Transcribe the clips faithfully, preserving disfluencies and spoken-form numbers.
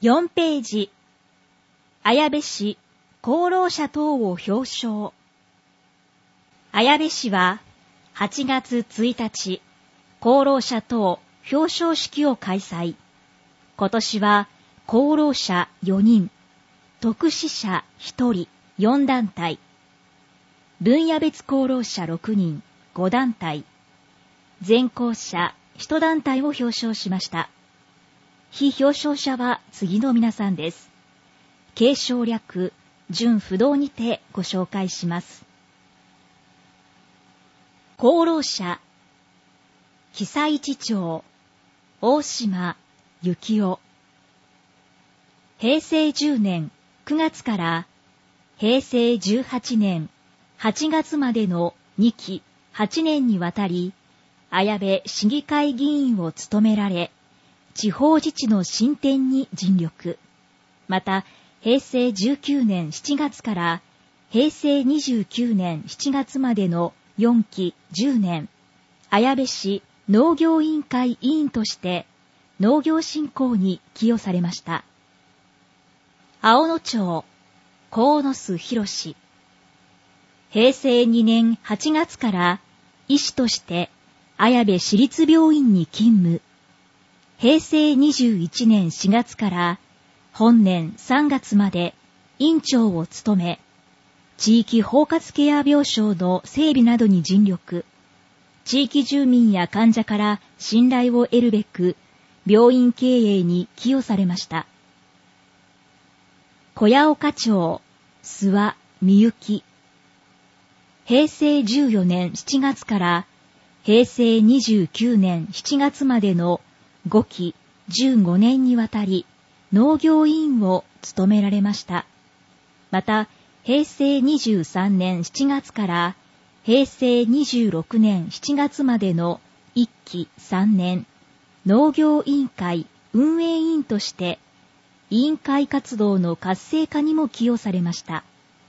よんページ、綾部市功労者等を表彰。綾部市ははちがつついたち、功労者等表彰式を開催。今年は功労者よにん、特使者ひとり、よんだんたい、分野別功労者ろくにん、ごだんたい、全功者いちだんたいを表彰しました。被表彰者は次の皆さんです。継承略、順不動にてご紹介します。功労者、久市町、大島幸男。へいせいじゅうねんくがつからへいせいじゅうはちねんはちがつまでのにきはちねんにわたり、綾部市議会議員を務められ、地方自治の進展に尽力。また、へいせいじゅうきゅうねんしちがつからへいせいにじゅうきゅうねんしちがつまでのよんきじゅうねん、綾部市農業委員会委員として農業振興に寄与されました。青野町、鴻巣博。へいせいにねんはちがつから医師として綾部市立病院に勤務。へいせいにじゅういちねんしがつから本年さんがつまで院長を務め、地域包括ケア病床の整備などに尽力。地域住民や患者から信頼を得るべく、病院経営に寄与されました。小屋岡町、諏訪美幸。へいせいじゅうよねんしちがつからへいせいにじゅうきゅうねんしちがつまでのごきじゅうごねんにわたり農業委員を務められました。また、へいせいにじゅうさんねんしちがつからへいせいにじゅうろくねんしちがつまでのいっきさんねん、農業委員会運営委員として委員会活動の活性化にも寄与されました。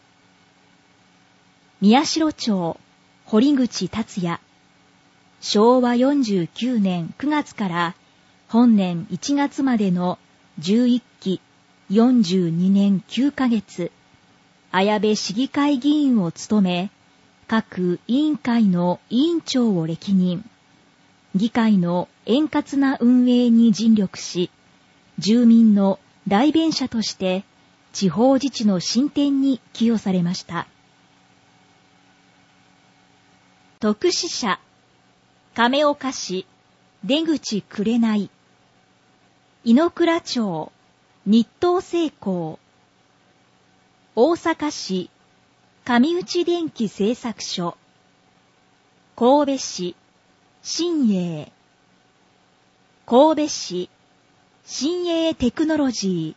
宮代町、堀口達也。しょうわよんじゅうきゅうねんくがつから本年いちがつまでのじゅういっきよんじゅうにねんきゅうかげつ、綾部市議会議員を務め、各委員会の委員長を歴任。議会の円滑な運営に尽力し、住民の代弁者として地方自治の進展に寄与されました。特使者、亀岡市、出口紅。井の倉町、日東製鋼。大阪市、上内電機製作所。神戸市、新栄。神戸市、新栄テクノロジ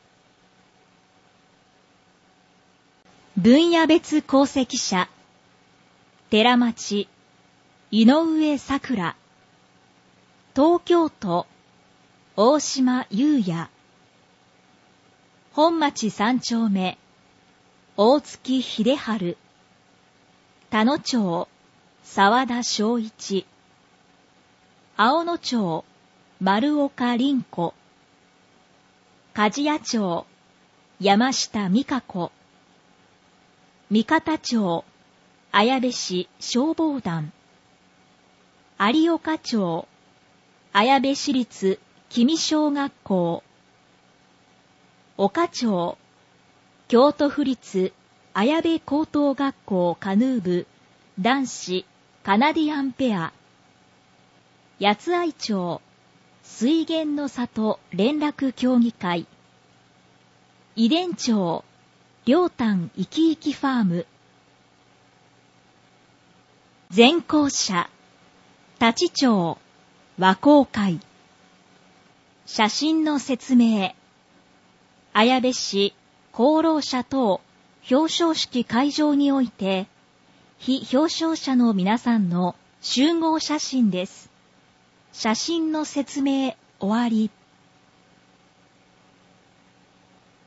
ー。分野別功績者、寺町、井上桜。東京都、大島優也。本町三丁目、大月秀治。田野町、沢田正一。青野町、丸岡凛子。梶谷町、山下美香子。三方町、綾部市消防団。有岡町、綾部市立君小学校。岡町、京都府立綾部高等学校カヌー部男子カナディアンペア。八愛町、水源の里連絡協議会。井田町、両丹いきいきファーム。全校舎、立町、和光会。写真の説明。綾部市功労者等表彰式会場において、被表彰者の皆さんの集合写真です。写真の説明終わり。